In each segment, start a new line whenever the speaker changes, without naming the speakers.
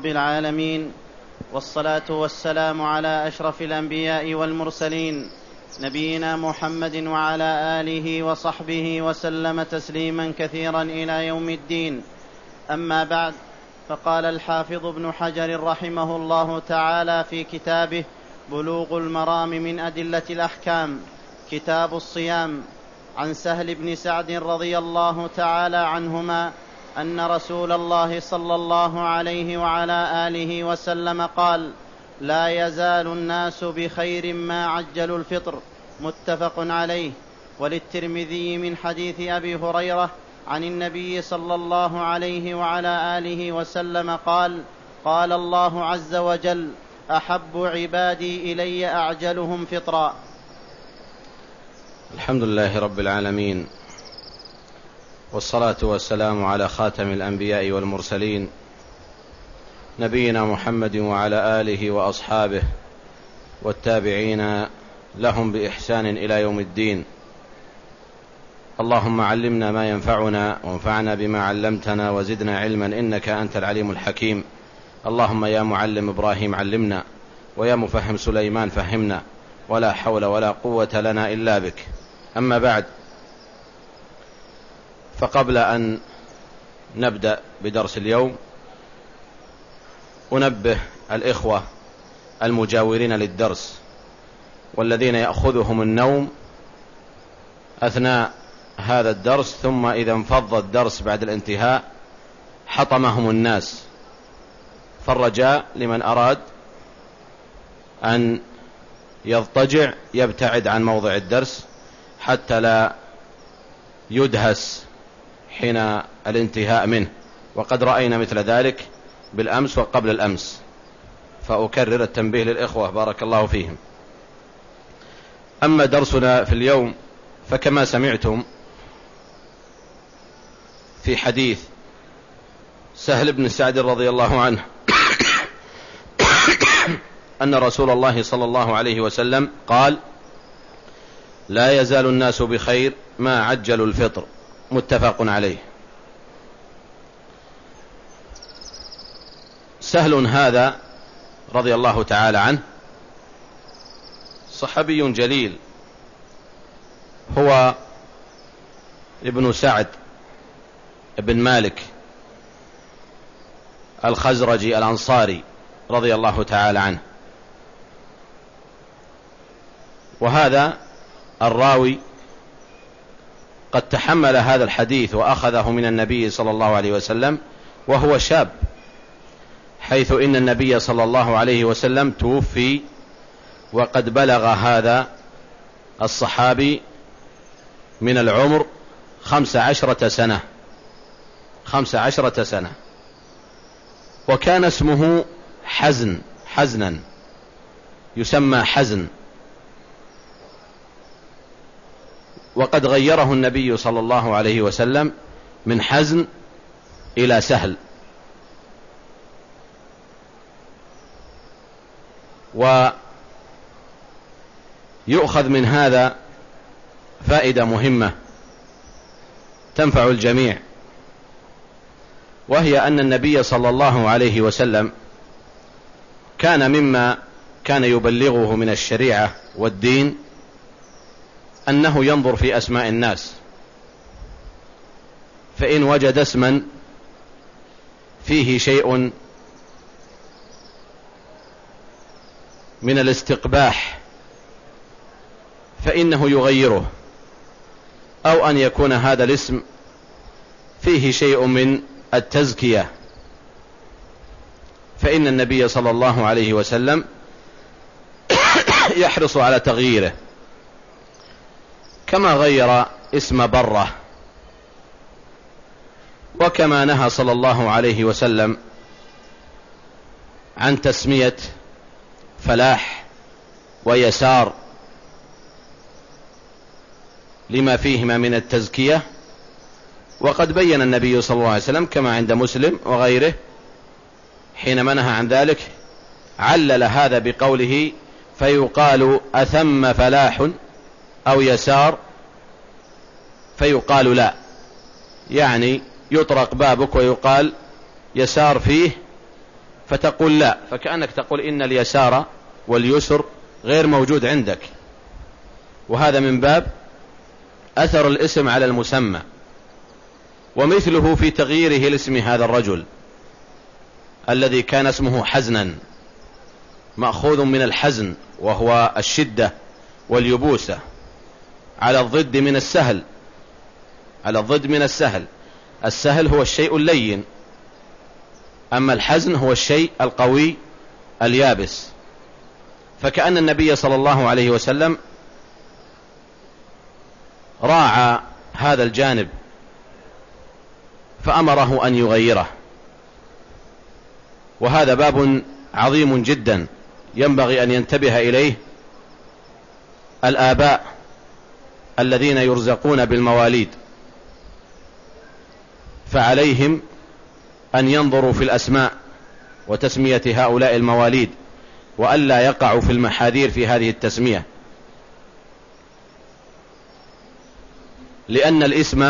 رب العالمين، والصلاة والسلام على أشرف الأنبياء والمرسلين نبينا محمد وعلى آله وصحبه وسلم تسليما كثيرا إلى يوم الدين. أما بعد، فقال الحافظ ابن حجر رحمه الله تعالى في كتابه بلوغ المرام من أدلة الأحكام كتاب الصيام عن سهل بن سعد رضي الله تعالى عنهما أن رسول الله صلى الله عليه وعلى آله وسلم قال: لا يزال الناس بخير ما عجلوا الفطر، متفق عليه. وللترمذي من حديث أبي هريرة عن النبي صلى الله عليه وعلى آله وسلم قال: قال الله عز وجل: أحب عبادي إلي أعجلهم فطرا.
الحمد لله رب العالمين، والصلاة والسلام على خاتم الأنبياء والمرسلين نبينا محمد وعلى آله وأصحابه والتابعين لهم بإحسان إلى يوم الدين. اللهم علمنا ما ينفعنا وانفعنا بما علمتنا وزدنا علما إنك أنت العليم الحكيم. اللهم يا معلم إبراهيم علمنا، ويا مفهم سليمان فهمنا، ولا حول ولا قوة لنا إلا بك. أما بعد، فقبل أن نبدأ بدرس اليوم أنبه الإخوة المجاورين للدرس والذين يأخذهم النوم أثناء هذا الدرس، ثم إذا انفض الدرس بعد الانتهاء حطمهم الناس، فالرجاء لمن أراد أن يضطجع يبتعد عن موضع الدرس حتى لا يدهس حين الانتهاء منه، وقد رأينا مثل ذلك بالأمس وقبل الأمس، فأكرر التنبيه للإخوة بارك الله فيهم. أما درسنا في اليوم فكما سمعتم في حديث سهل بن سعد رضي الله عنه أن رسول الله صلى الله عليه وسلم قال: لا يزال الناس بخير ما عجلوا الفطر، متفق عليه. سهل هذا رضي الله تعالى عنه صحابي جليل، هو ابن سعد ابن مالك الخزرجي الأنصاري رضي الله تعالى عنه، وهذا الراوي قد تحمل هذا الحديث وأخذه من النبي صلى الله عليه وسلم وهو شاب، حيث إن النبي صلى الله عليه وسلم توفي وقد بلغ هذا الصحابي من العمر 15 سنة، وكان اسمه حزنا يسمى حزن، وقد غيره النبي صلى الله عليه وسلم من حزن إلى سهل. ويؤخذ من هذا فائدة مهمة تنفع الجميع، وهي أن النبي صلى الله عليه وسلم كان مما كان يبلغه من الشريعة والدين أنه ينظر في أسماء الناس، فإن وجد اسما فيه شيء من الاستقباح فإنه يغيره، أو أن يكون هذا الاسم فيه شيء من التزكية فإن النبي صلى الله عليه وسلم يحرص على تغييره، كما غير اسم برة، وكما نهى صلى الله عليه وسلم عن تسمية فلاح ويسار لما فيهما من التزكية. وقد بين النبي صلى الله عليه وسلم كما عند مسلم وغيره حينما نهى عن ذلك علل هذا بقوله: فيقال أثم فلاح أو يسار، فيقال لا، يعني يطرق بابك ويقال يسار فيه فتقول لا، فكأنك تقول إن اليسار واليسر غير موجود عندك. وهذا من باب أثر الاسم على المسمى. ومثله في تغييره لاسم هذا الرجل الذي كان اسمه حزنا، مأخوذ من الحزن وهو الشدة واليبوسة، على الضد من السهل، على الضد من السهل. السهل هو الشيء اللين، أما الحزن هو الشيء القوي اليابس. فكأن النبي صلى الله عليه وسلم راعى هذا الجانب فأمره أن يغيره. وهذا باب عظيم جدا ينبغي أن ينتبه إليه الآباء الذين يرزقون بالمواليد، فعليهم أن ينظروا في الأسماء وتسمية هؤلاء المواليد، وألا يقعوا في المحاذير في هذه التسمية، لأن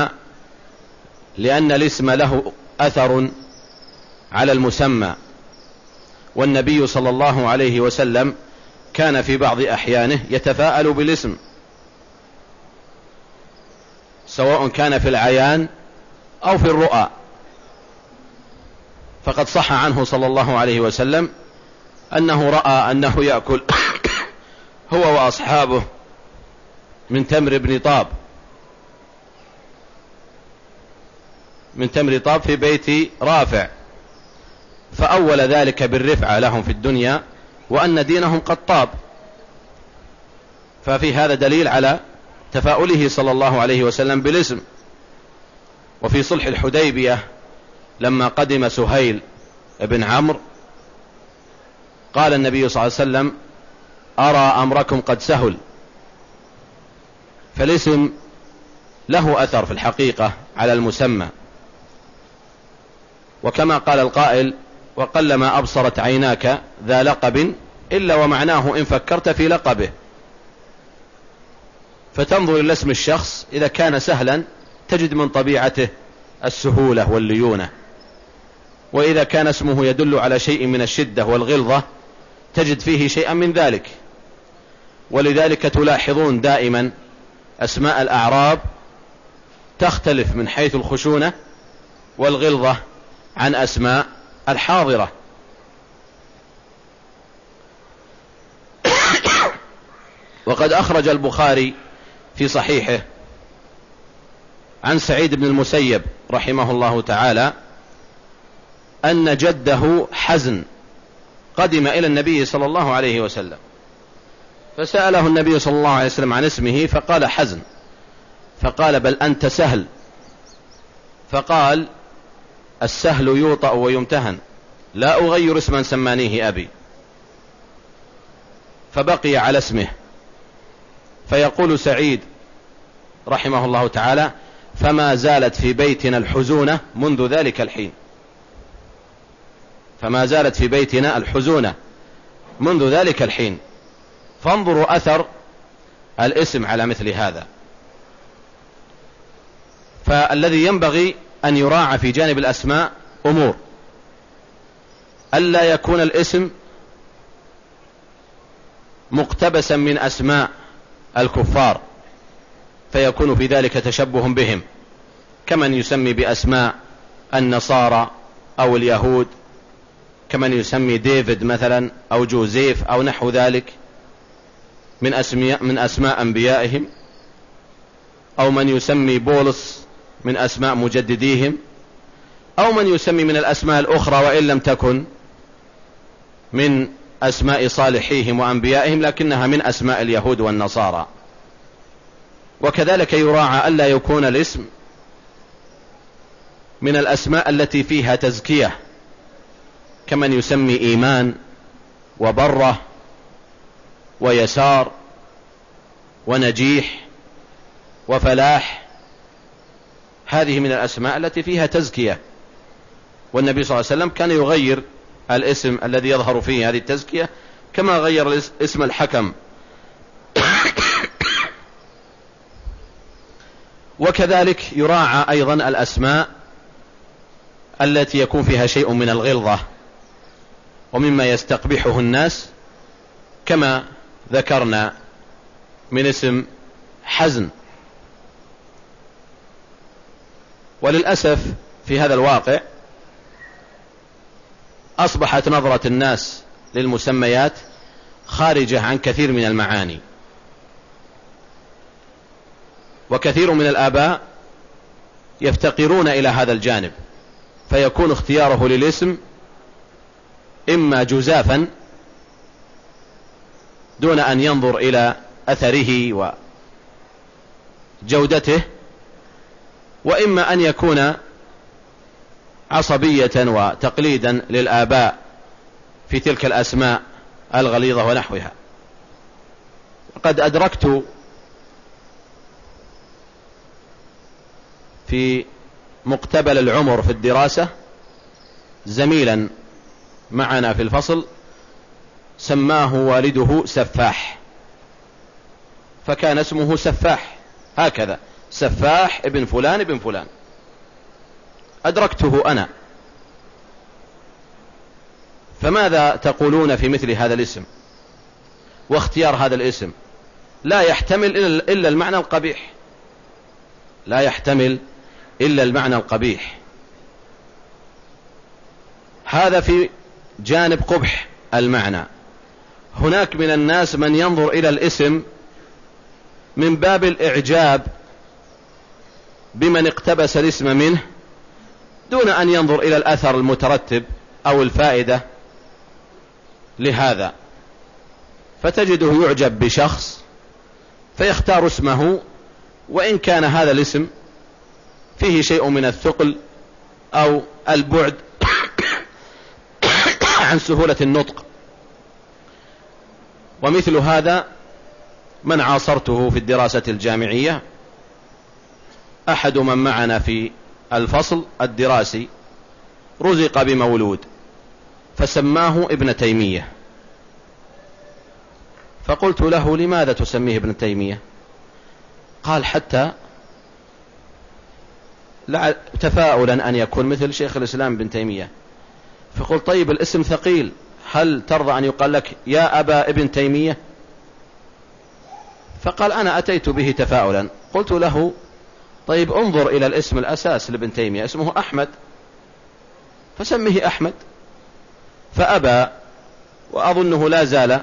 الاسم له أثر على المسمى. والنبي صلى الله عليه وسلم كان في بعض أحيانه يتفاءل بالاسم، سواء كان في العيان أو في الرؤى. فقد صح عنه صلى الله عليه وسلم أنه رأى أنه يأكل هو وأصحابه من تمر طاب في بيت رافع، فأول ذلك بالرفعة لهم في الدنيا وأن دينهم قد طاب. ففي هذا دليل على تفاؤله صلى الله عليه وسلم بالاسم. وفي صلح الحديبية لما قدم سهيل بن عمرو قال النبي صلى الله عليه وسلم: أرى أمركم قد سهل. فالاسم له أثر في الحقيقة على المسمى. وكما قال القائل: وقلما أبصرت عيناك ذا لقب إلا ومعناه إن فكرت في لقبه. فتنظر إلى اسم الشخص، إذا كان سهلا تجد من طبيعته السهولة والليونة، وإذا كان اسمه يدل على شيء من الشدة والغلظة تجد فيه شيئا من ذلك. ولذلك تلاحظون دائما أسماء الأعراب تختلف من حيث الخشونة والغلظة عن أسماء الحاضرة. وقد أخرج البخاري في صحيحه عن سعيد بن المسيب رحمه الله تعالى أن جده حزن قدم إلى النبي صلى الله عليه وسلم، فسأله النبي صلى الله عليه وسلم عن اسمه فقال حزن، فقال: بل أنت سهل. فقال: السهل يوطأ ويمتهن، لا أغير اسما سمانيه أبي. فبقي على اسمه. فيقول سعيد رحمه الله تعالى: فما زالت في بيتنا الحزونة منذ ذلك الحين. فما زالت في بيتنا الحزونة منذ ذلك الحين. فانظروا أثر الاسم على مثل هذا. فالذي ينبغي أن يراعى في جانب الأسماء أمور: ألا يكون الاسم مقتبسا من أسماء الكفار فيكون في ذلك تشبه بهم، كمن يسمي بأسماء النصارى أو اليهود، كمن يسمي ديفيد مثلا أو جوزيف أو نحو ذلك من أسماء أنبيائهم، أو من يسمي بولس من أسماء مجدديهم، أو من يسمي من الأسماء الأخرى وإن لم تكن من أسماء صالحيهم وأنبيائهم لكنها من أسماء اليهود والنصارى. وكذلك يراعى ألا يكون الاسم من الأسماء التي فيها تزكية، كمن يسمي إيمان وبرة ويسار ونجيح وفلاح. هذه من الأسماء التي فيها تزكية، والنبي صلى الله عليه وسلم كان يغير الاسم الذي يظهر فيه هذه التزكية، كما غير اسم الحكم. وكذلك يراعى أيضا الأسماء التي يكون فيها شيء من الغلظة، ومما يستقبحه الناس، كما ذكرنا من اسم حزن. وللأسف في هذا الواقع أصبحت نظرة الناس للمسميات خارجة عن كثير من المعاني، وكثير من الآباء يفتقرون إلى هذا الجانب، فيكون اختياره للاسم إما جزافا دون أن ينظر إلى أثره وجودته، وإما أن يكون عصبية وتقليدا للآباء في تلك الأسماء الغليظة ونحوها. قد أدركت في مقتبل العمر في الدراسة زميلا معنا في الفصل سماه والده سفاح، فكان اسمه سفاح هكذا، سفاح ابن فلان ابن فلان. أدركته أنا. فماذا تقولون في مثل هذا الاسم واختيار هذا الاسم؟ لا يحتمل إلا المعنى القبيح، لا يحتمل إلا المعنى القبيح. هذا في جانب قبح المعنى. هناك من الناس من ينظر إلى الاسم من باب الإعجاب بمن اقتبس الاسم منه دون أن ينظر إلى الأثر المترتب أو الفائدة لهذا، فتجده يعجب بشخص فيختار اسمه، وإن كان هذا الاسم فيه شيء من الثقل أو البعد عن سهولة النطق. ومثل هذا من عاصرته في الدراسة الجامعية، أحد من معنا في الفصل الدراسي رزق بمولود فسماه ابن تيمية، فقلت له لماذا تسميه ابن تيمية؟ قال حتى تفاؤلا أن يكون مثل شيخ الإسلام ابن تيمية. فقلت طيب الاسم ثقيل، هل ترضى أن يقال لك يا أبا ابن تيمية؟ فقال أنا أتيت به تفاؤلا. قلت له طيب انظر إلى الاسم الأساس لابن تيمية، اسمه أحمد، فسمه أحمد. فأبى، وأظنه لا زال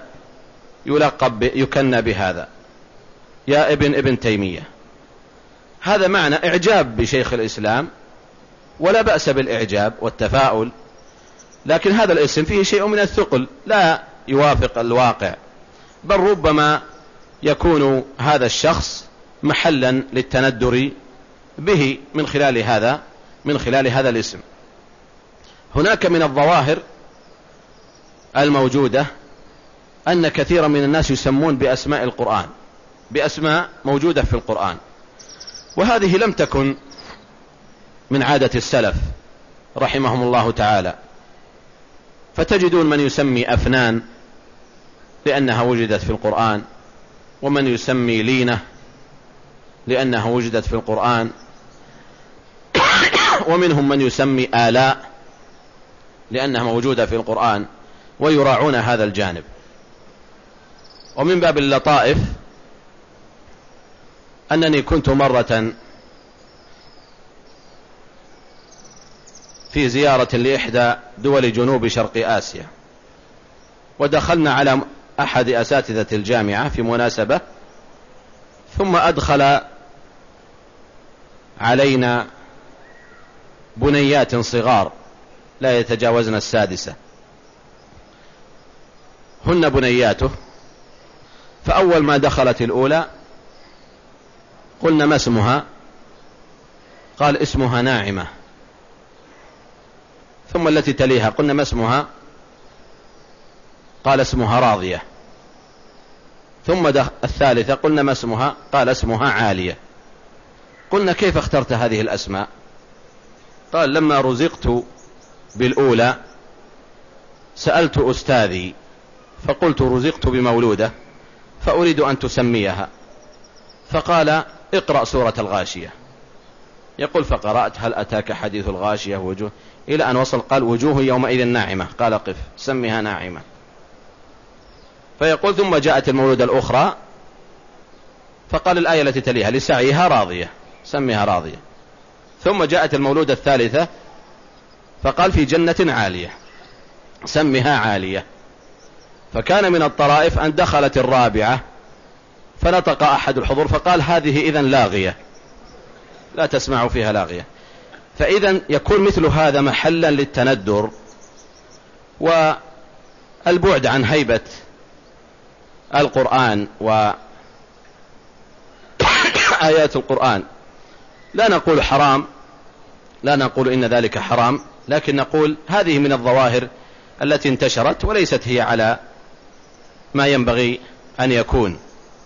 يكنى بهذا، يا ابن تيمية. هذا معنى إعجاب بشيخ الإسلام، ولا بأس بالإعجاب والتفاؤل، لكن هذا الاسم فيه شيء من الثقل لا يوافق الواقع، بل ربما يكون هذا الشخص محلا للتندر به من خلال هذا الاسم. هناك من الظواهر الموجودة أن كثيرا من الناس يسمون بأسماء القرآن، بأسماء موجودة في القرآن، وهذه لم تكن من عادة السلف رحمهم الله تعالى. فتجدون من يسمي أفنان لأنها وجدت في القرآن، ومن يسمي لينة لأنها وجدت في القرآن، ومنهم من يسمي آلاء لأنها موجودة في القرآن، ويراعون هذا الجانب. ومن باب اللطائف أنني كنت مرة في زيارة لإحدى دول جنوب شرق آسيا، ودخلنا على أحد أساتذة الجامعة في مناسبة، ثم أدخل علينا بنيات صغار لا يتجاوزن السادسة، هن بنياته. فأول ما دخلت الأولى قلنا ما اسمها؟ قال اسمها ناعمة. ثم التي تليها قلنا ما اسمها؟ قال اسمها راضية. ثم الثالثة قلنا ما اسمها؟ قال اسمها عالية. قلنا كيف اخترت هذه الأسماء؟ قال لما رزقت بالأولى سألت أستاذي فقلت رزقت بمولودة فأريد أن تسميها، فقال اقرأ سورة الغاشية. يقول فقرأت هل أتاك حديث الغاشية وجوه، إلى أن وصل قال وجوه يومئذ ناعمة، قال قف سمها ناعمة. فيقول ثم جاءت المولودة الأخرى فقال الآية التي تليها لسعيها راضية سمها راضية. ثم جاءت المولودة الثالثة فقال في جنة عالية سمها عالية. فكان من الطرائف أن دخلت الرابعة فنطق أحد الحضور فقال هذه إذن لاغية لا تسمع فيها لاغية. فإذا يكون مثل هذا محلا للتندر والبعد عن هيبة القرآن وآيات القرآن. لا نقول حرام، لا نقول إن ذلك حرام، لكن نقول هذه من الظواهر التي انتشرت وليست هي على ما ينبغي أن يكون.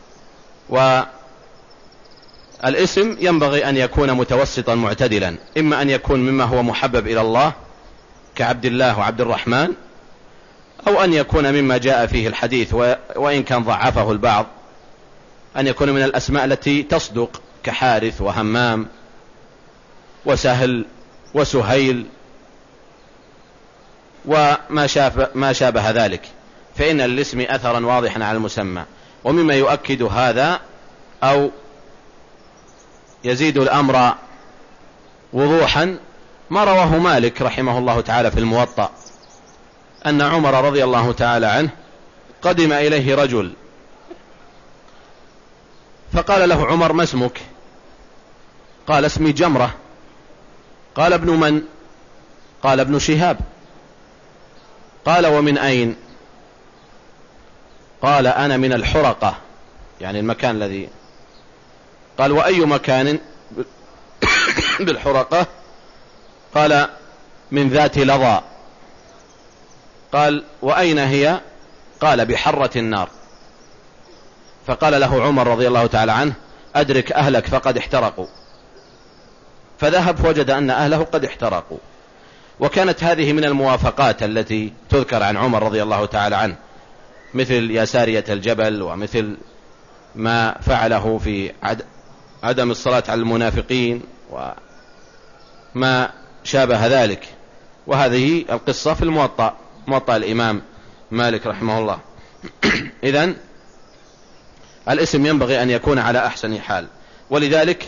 والاسم ينبغي أن يكون متوسطا معتدلا، إما أن يكون مما هو محبب إلى الله كعبد الله وعبد الرحمن، أو أن يكون مما جاء فيه الحديث وإن كان ضعفه البعض أن يكون من الأسماء التي تصدق كحارث وهمام وسهل وسهيل وما شابه ذلك، فإن للاسم أثرا واضحا على المسمى. ومما يؤكد هذا أو يزيد الأمر وضوحا ما رواه مالك رحمه الله تعالى في الموطأ أن عمر رضي الله تعالى عنه قدم إليه رجل فقال له عمر ما اسمك؟ قال اسمي جمرة. قال ابن من؟ قال ابن شهاب. قال ومن أين؟ قال أنا من الحرقة، يعني المكان الذي. قال وأي مكان بالحرقة؟ قال من ذات لظى. قال وأين هي؟ قال بحرة النار. فقال له عمر رضي الله تعالى عنه أدرك أهلك فقد احترقوا. فذهب فوجد أن أهله قد احترقوا. وكانت هذه من الموافقات التي تذكر عن عمر رضي الله تعالى عنه، مثل يا سارية الجبل، ومثل ما فعله في عدم الصلاة على المنافقين وما شابه ذلك. وهذه القصة في الموطأ، موطأ الإمام مالك رحمه الله. إذن الاسم ينبغي أن يكون على أحسن حال. ولذلك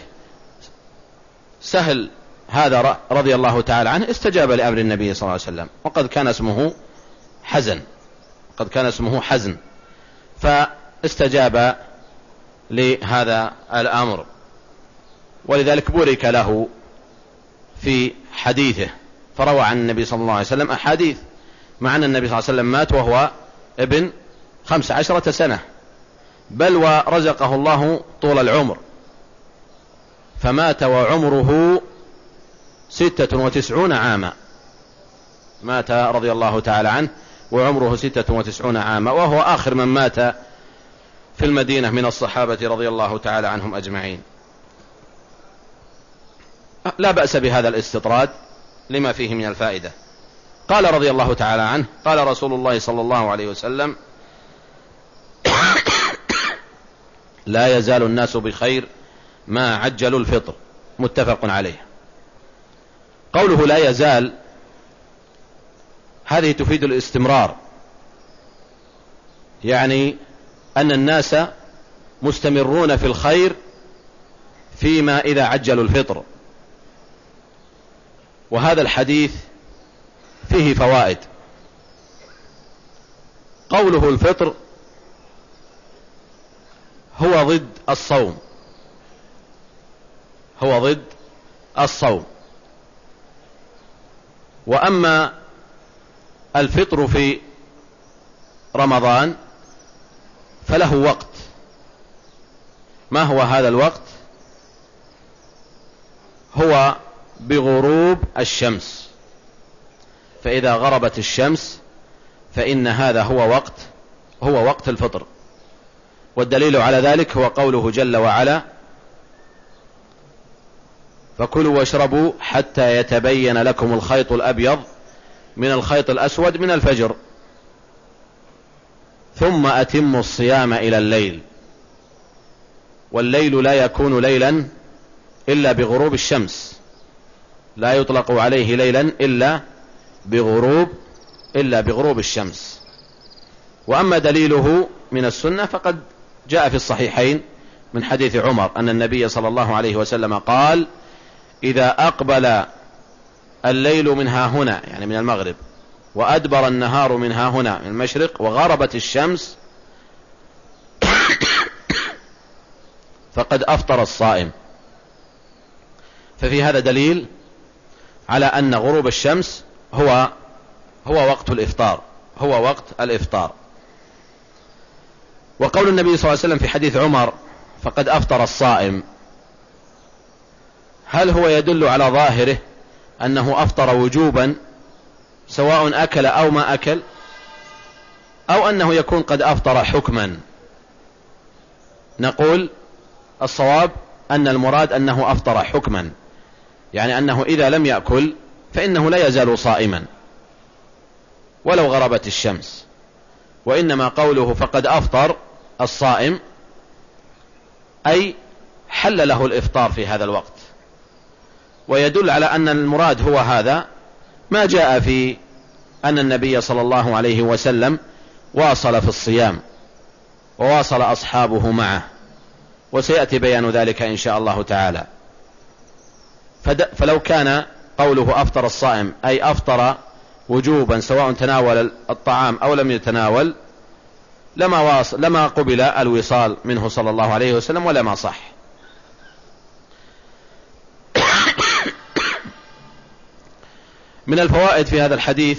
سهل هذا رضي الله تعالى عنه استجاب لأمر النبي صلى الله عليه وسلم، وقد كان اسمه حزن، قد كان اسمه حزن، فاستجاب لهذا الأمر. ولذلك بورك له في حديثه، فروى عن النبي صلى الله عليه وسلم أحاديث، مع أن النبي صلى الله عليه وسلم مات وهو ابن 15 سنة، بل ورزقه الله طول العمر، فمات وعمره 96 عاما. مات رضي الله تعالى عنه وعمره 96 عاما، وهو آخر من مات في المدينة من الصحابة رضي الله تعالى عنهم أجمعين. لا بأس بهذا الاستطراد لما فيه من الفائدة. قال رضي الله تعالى عنه قال رسول الله صلى الله عليه وسلم لا يزال الناس بخير ما عجلوا الفطر، متفق عليه. قوله لا يزال هذه تفيد الاستمرار، يعني أن الناس مستمرون في الخير فيما إذا عجلوا الفطر. وهذا الحديث فيه فوائد. قوله الفطر هو ضد الصوم، هو ضد الصوم. وأما الفطر في رمضان فله وقت. ما هو هذا الوقت؟ هو بغروب الشمس، فإذا غربت الشمس فإن هذا هو وقت الفطر. والدليل على ذلك هو قوله جل وعلا فكلوا واشربوا حتى يتبين لكم الخيط الأبيض من الخيط الأسود من الفجر ثم أتموا الصيام إلى الليل. والليل لا يكون ليلا إلا بغروب الشمس، لا يطلق عليه ليلا إلا بغروب الشمس. وأما دليله من السنة فقد جاء في الصحيحين من حديث عمر أن النبي صلى الله عليه وسلم قال: إذا أقبل الليل من ها هنا، يعني من المغرب، وأدبر النهار من ها هنا من المشرق، وغربت الشمس، فقد أفطر الصائم. ففي هذا دليل على أن غروب الشمس هو وقت الإفطار. وقول النبي صلى الله عليه وسلم في حديث عمر: فقد أفطر الصائم، هل هو يدل على ظاهره أنه أفطر وجوبا سواء أكل أو ما أكل، أو أنه يكون قد أفطر حكما؟ نقول الصواب أن المراد أنه أفطر حكما، يعني أنه إذا لم يأكل فإنه لا يزال صائما ولو غربت الشمس. وإنما قوله فقد أفطر الصائم أي حل له الإفطار في هذا الوقت. ويدل على أن المراد هو هذا ما جاء في أن النبي صلى الله عليه وسلم واصل في الصيام وواصل أصحابه معه، وسيأتي بيان ذلك إن شاء الله تعالى. فلو كان قوله أفطر الصائم أي أفطر وجوبا سواء تناول الطعام أو لم يتناول لما قبل الوصال منه صلى الله عليه وسلم ولا ما صح. من الفوائد في هذا الحديث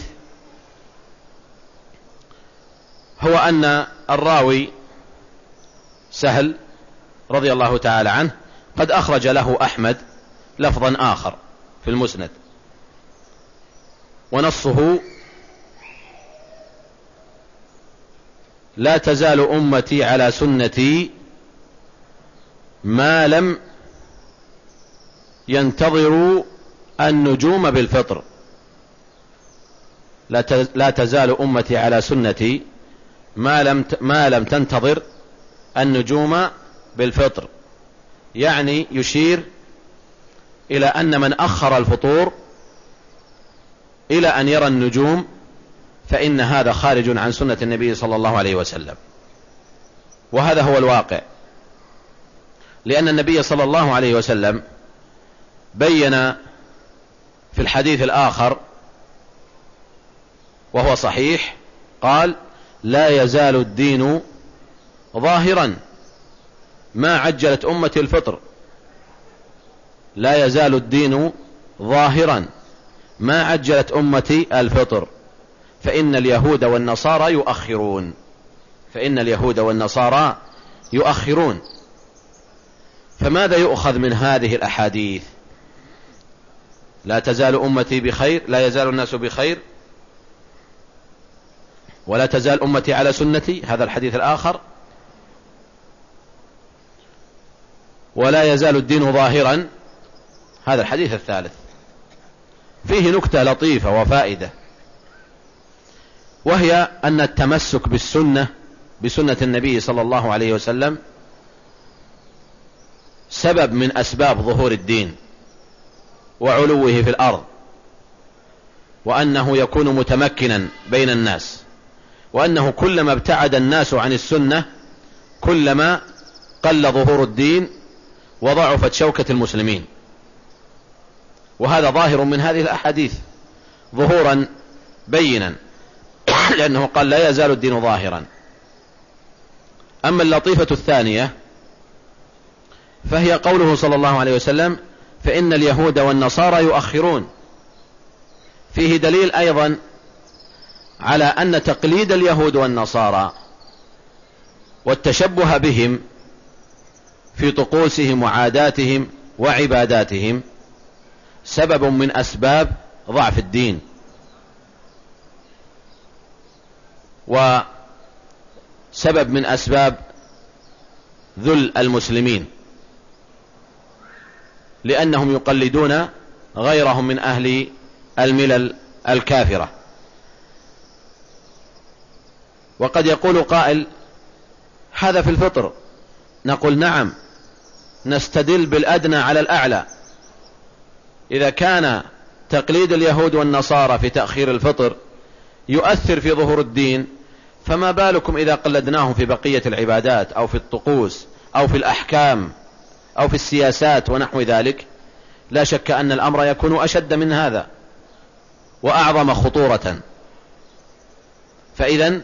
هو أن الراوي سهل رضي الله تعالى عنه قد أخرج له أحمد لفظا آخر في المسند، ونصه: لا تزال أمتي على سنتي ما لم ينتظروا النجوم بالفطر. لا تزال أمتي على سنتي ما لم تنتظر النجوم بالفطر، يعني يشير إلى أن من أخر الفطور إلى أن يرى النجوم فإن هذا خارج عن سنة النبي صلى الله عليه وسلم. وهذا هو الواقع، لأن النبي صلى الله عليه وسلم بين في الحديث الآخر وهو صحيح، قال: لا يزال الدين ظاهرا ما عجلت أمتي الفطر. لا يزال الدين ظاهرا ما عجلت أمتي الفطر، فإن اليهود والنصارى يؤخرون. فماذا يؤخذ من هذه الأحاديث؟ لا تزال أمتي بخير، لا يزال الناس بخير، ولا تزال أمتي على سنتي، هذا الحديث الآخر، ولا يزال الدين ظاهرا، هذا الحديث الثالث. فيه نكتة لطيفة وفائدة، وهي أن التمسك بسنة النبي صلى الله عليه وسلم سبب من أسباب ظهور الدين وعلوه في الأرض، وأنه يكون متمكنا بين الناس، وأنه كلما ابتعد الناس عن السنة كلما قل ظهور الدين وضعفت شوكة المسلمين. وهذا ظاهر من هذه الأحاديث ظهورا بينا، لأنه قال: لا يزال الدين ظاهرا. أما اللطيفة الثانية فهي قوله صلى الله عليه وسلم: فإن اليهود والنصارى يؤخرون. فيه دليل أيضا على أن تقليد اليهود والنصارى والتشبه بهم في طقوسهم وعاداتهم وعباداتهم سبب من أسباب ضعف الدين، وسبب من أسباب ذل المسلمين، لأنهم يقلدون غيرهم من أهل الملل الكافرة. وقد يقول قائل: هذا في الفطر. نقول: نعم، نستدل بالأدنى على الأعلى. إذا كان تقليد اليهود والنصارى في تأخير الفطر يؤثر في ظهور الدين، فما بالكم إذا قلدناهم في بقية العبادات أو في الطقوس أو في الأحكام أو في السياسات ونحو ذلك. لا شك أن الأمر يكون أشد من هذا وأعظم خطورة. فإذن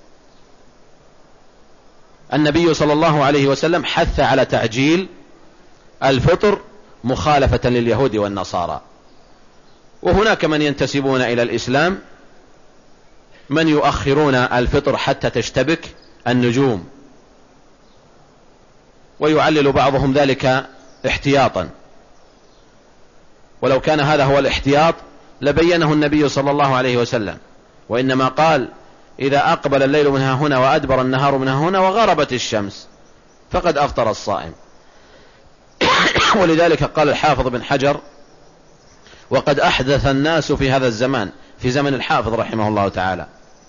النبي صلى الله عليه وسلم حث على تعجيل الفطر مخالفة لليهود والنصارى. وهناك من ينتسبون إلى الإسلام من يؤخرون الفطر حتى تشتبك النجوم، ويعلل بعضهم ذلك احتياطا، ولو كان هذا هو الاحتياط لبينه النبي صلى الله عليه وسلم، وإنما قال إذا أقبل الليل من هنا وأدبر النهار من هنا وغربت الشمس فقد أفطر الصائم. ولذلك قال الحافظ بن حجر: وقد أحدث الناس في هذا الزمان، في زمن الحافظ رحمه الله تعالى،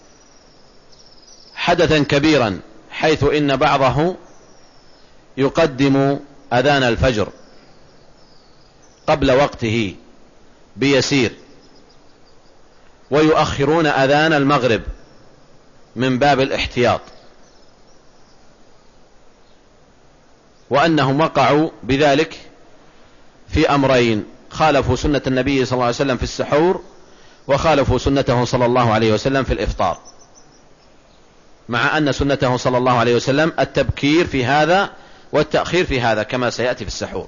حدثا كبيرا، حيث إن بعضه يقدم أذان الفجر قبل وقته بيسير، ويؤخرون أذان المغرب من باب الاحتياط، وأنهم وقعوا بذلك في أمرين: خالفوا سنة النبي صلى الله عليه وسلم في السحور، وخالفوا سنته صلى الله عليه وسلم في الإفطار، مع أن سنته صلى الله عليه وسلم التبكير في هذا والتأخير في هذا كما سيأتي في السحور.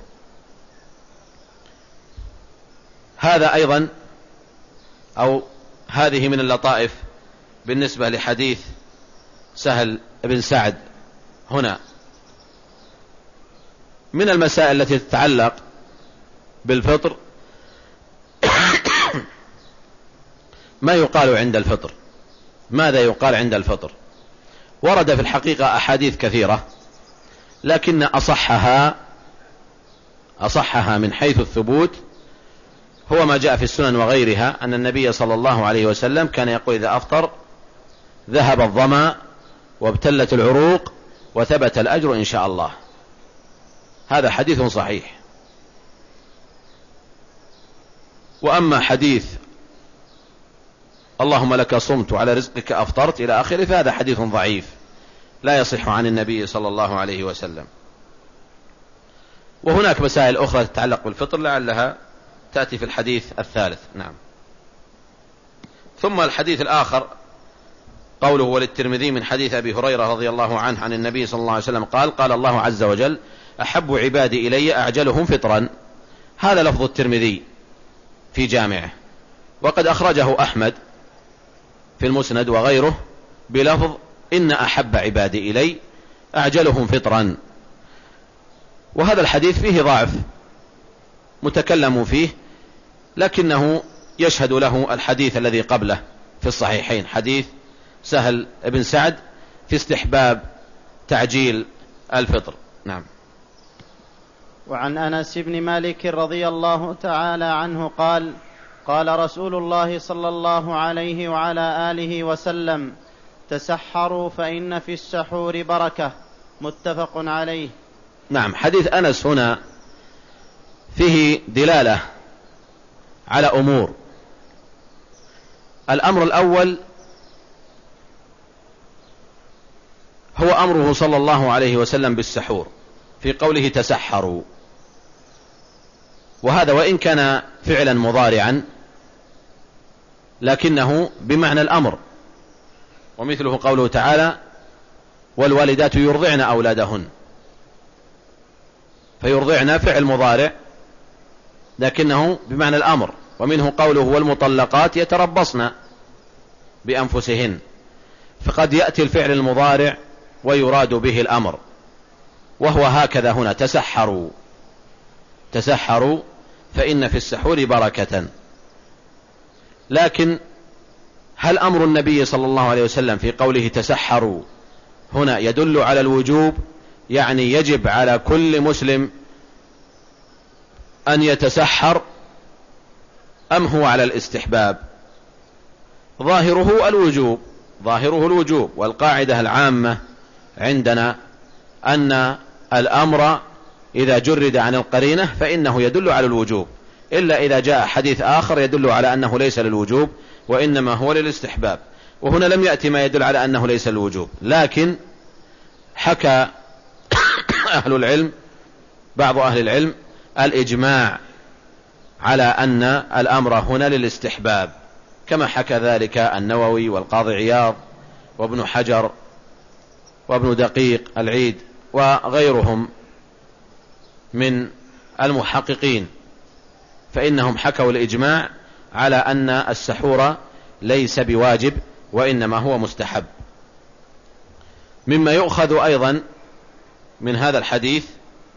هذا أيضا أو هذه من اللطائف بالنسبة لحديث سهل بن سعد. هنا من المسائل التي تتعلق بالفطر ما يقال عند الفطر، ماذا يقال عند الفطر؟ ورد في الحقيقة أحاديث كثيرة، لكن أصحها من حيث الثبوت هو ما جاء في السنن وغيرها، أن النبي صلى الله عليه وسلم كان يقول: إذا أفطر ذهب الظمأ وابتلت العروق وثبت الأجر إن شاء الله. هذا حديث صحيح. وأما حديث اللهم لك صمت وعلى رزقك أفطرت إلى آخره فهذا حديث ضعيف لا يصح عن النبي صلى الله عليه وسلم. وهناك مسائل أخرى تتعلق بالفطر لعلها تأتي في الحديث الثالث. نعم. ثم الحديث الآخر قوله: وللترمذي من حديث أبي هريرة رضي الله عنه عن النبي صلى الله عليه وسلم قال: قال الله عز وجل: أحب عبادي إلي أعجلهم فطرا. هذا لفظ الترمذي في جامعه، وقد أخرجه أحمد في المسند وغيره بلفظ: إن أحب عبادي إلي أعجلهم فطرا. وهذا الحديث فيه ضعف متكلم فيه، لكنه يشهد له الحديث الذي قبله في الصحيحين، حديث سهل بن سعد في استحباب تعجيل الفطر. نعم.
وعن أنس بن مالك رضي الله تعالى عنه قال: قال رسول الله صلى الله عليه وعلى آله وسلم: تسحروا فإن في السحور بركة. متفق عليه.
نعم. حديث أنس هنا فيه دلالة على أمور. الأمر الأول هو أمره صلى الله عليه وسلم بالسحور في قوله: تسحروا. وهذا وإن كان فعلا مضارعا لكنه بمعنى الأمر، ومثله قوله تعالى: والوالدات يرضعن أولادهن، فيرضعن فعل مضارع لكنه بمعنى الأمر. ومنه قوله: والمطلقات يتربصن بأنفسهن، فقد يأتي الفعل المضارع ويراد به الأمر، وهو هكذا هنا: تسحروا. تسحروا فإن في السحور بركة. لكن هل أمر النبي صلى الله عليه وسلم في قوله تسحروا هنا يدل على الوجوب، يعني يجب على كل مسلم أن يتسحر، أم هو على الاستحباب؟ ظاهره الوجوب. والقاعدة العامة عندنا أن الأمر إذا جرد عن القرينة فإنه يدل على الوجوب، إلا إذا جاء حديث آخر يدل على أنه ليس للوجوب وإنما هو للاستحباب. وهنا لم يأتي ما يدل على أنه ليس للوجوب، لكن حكى أهل العلم بعض أهل العلم الإجماع على أن الأمر هنا للاستحباب، كما حكى ذلك النووي والقاضي عياض وابن حجر وابن دقيق العيد وغيرهم من المحققين، فإنهم حكوا الإجماع على أن السحور ليس بواجب وإنما هو مستحب. مما يؤخذ أيضا من هذا الحديث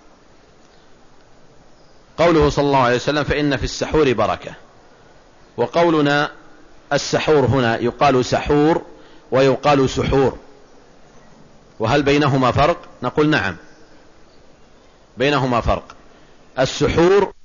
قوله صلى الله عليه وسلم فإن في السحور بركة، وقولنا السحور هنا يقال سحور ويقال سحور، وهل بينهما فرق؟ نقول نعم بينهما فرق. السحور